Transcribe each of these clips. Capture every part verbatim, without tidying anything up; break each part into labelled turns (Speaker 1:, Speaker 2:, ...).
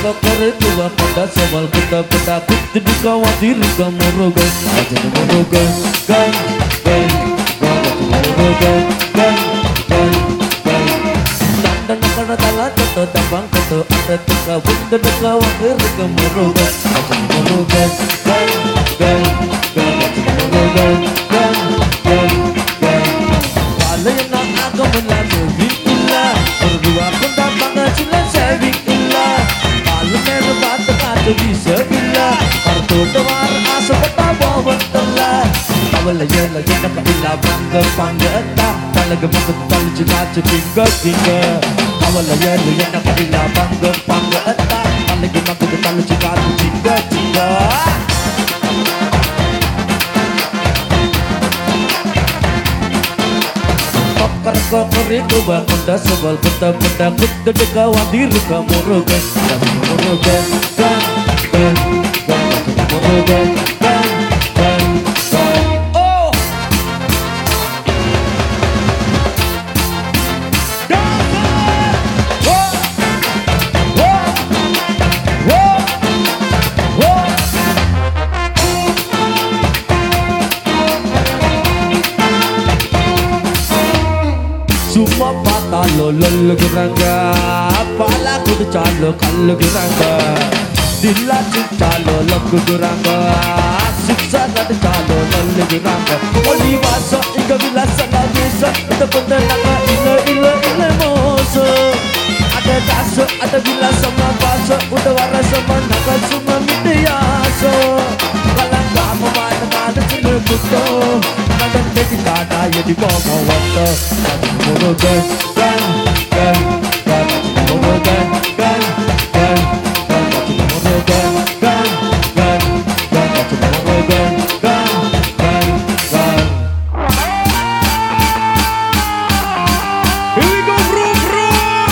Speaker 1: Kokore tua pada soal kita kita kuti di kawati rika moroga aja moroga gan gan gan moroga gan gan gan dan nakara tala toto tambang toto ada tika bunda di kawati rika moroga aja moroga gan gan gan moroga gan gan gan wala yang aku menaruh bila berdua pun tambang aja saving मेरे बात बात भी सबिला पर तो तुम्हार आस बता बहुत तला तवल ये लगे न कबिला बंग पंगता तलग मग तल चिना चिंग चिंग तवल ये लगे न कबिला बंग पंगता तलग मग तल चिना चिंग चिंग Kokar kokor itu bakunda sebal benda benda kuda dekawan diri kamu rogan kamu rogan gan gan gan kamu rogan gan gan gan oh Semua patah lo lo gerangga, pala kudu calo kalau gerangga, dilatih calo lo gerangga, siksa ada calo lo gerangga, oli masa hingga bila sana bisa, kita benda naga ila ila ila moso, ada taso ada bila sama baso, udah waras sama naga semua mitiaso, kalau kamu mana mana cina buto. Dan jadi tak ada yang dibawa waktu Moro gan gan gan gan Moro gan gan gan gan Moro gan gan gan gan Moro gan gan gan gan Here we go bro bro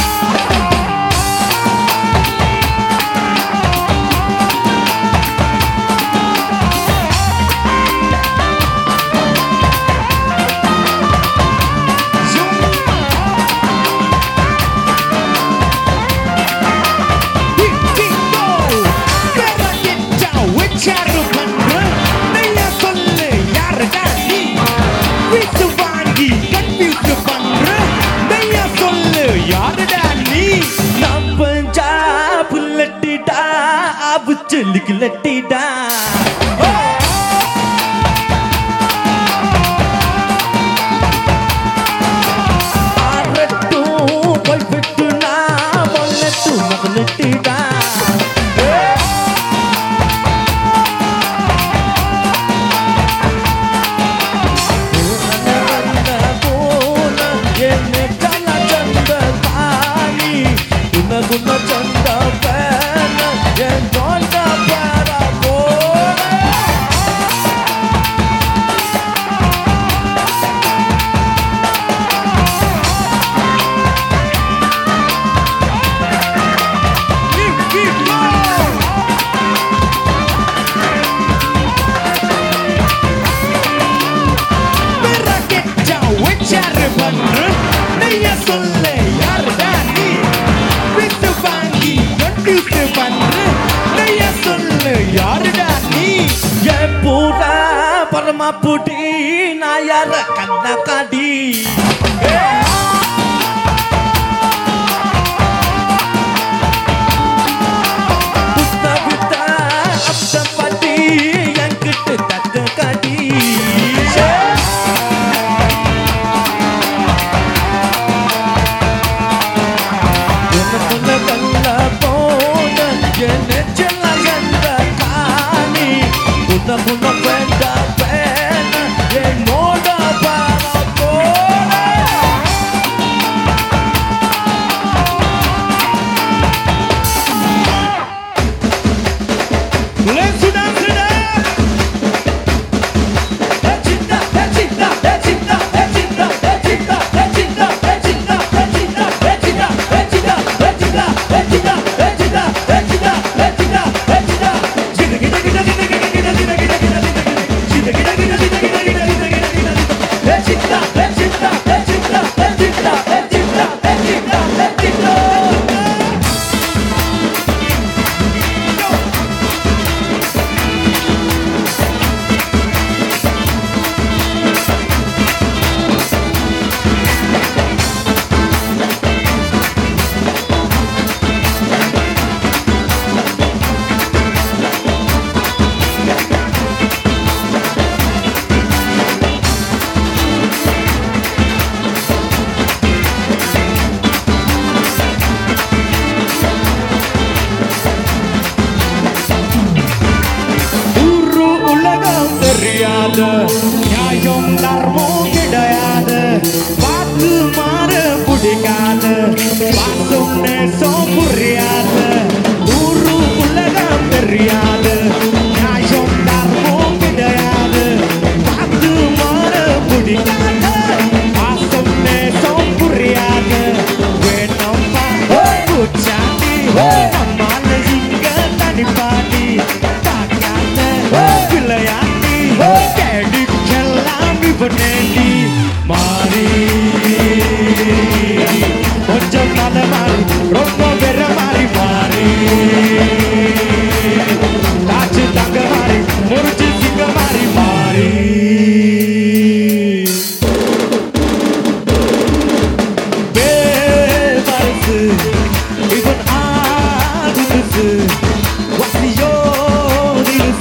Speaker 1: Lick letty down. Arretu, boy fitu na, bolle tu nak letty down. Nana guna, ye ne jala chanda pani, guna guna chanda pena, ye chanda. Parma pudi nayar kanna kadi Buta buta abda padi yang gede tak kadi Guna guna kalla pona jene jela yanda kani Guna guna penda pena ye moda para pona Let's do that today Echita echita echita echita echita echita echita echita echita echita echita echita echita echita echita echita Gida gida gida gida gida gida gida gida gida Gida gida gida gida gida gida gida gida Echita echita echita echita echita echita echita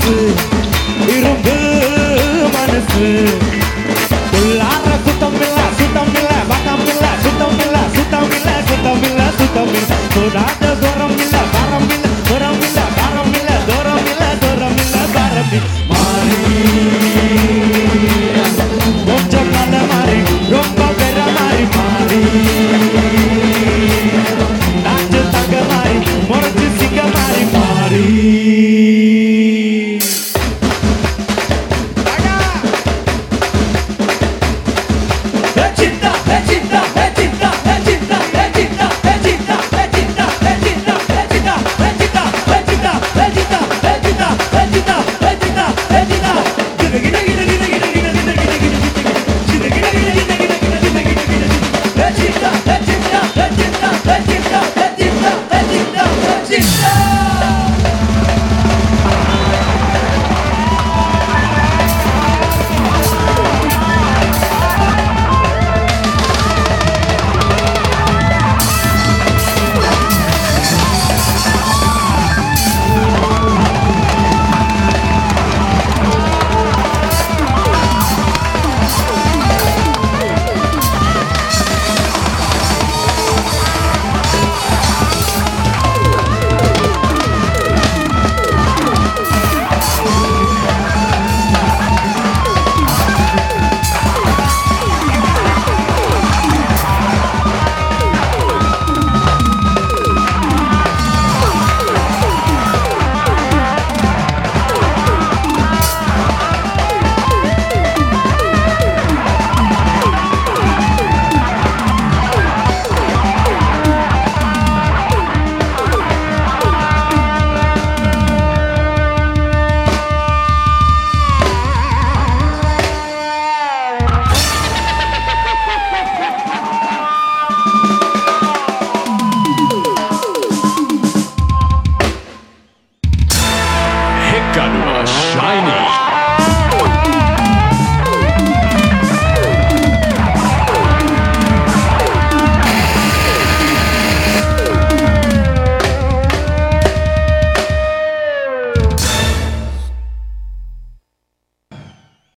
Speaker 1: மனசு இரும்பு மனசு உள்ளார சுத்தம் இல்ல சுத்தம் இல்ல பக்கம் இல்ல சுத்தம் இல்ல சுத்தம் இல்ல சுத்தம் இல்ல சுத்தம் இல்ல சுடாத தூரம் இல்ல பாரம் இல்ல தூரம் இல்ல பாரம் இல்ல தூரம் இல்ல தூரம் இல்ல பாரம் மாறி கொஞ்சம் நல்ல மாறி ரொம்ப பெற மாறி மாறி நாச்சு தங்க மாறி முறைச்சு சிங்க மாறி மாறி
Speaker 2: Hickanuma Shiny.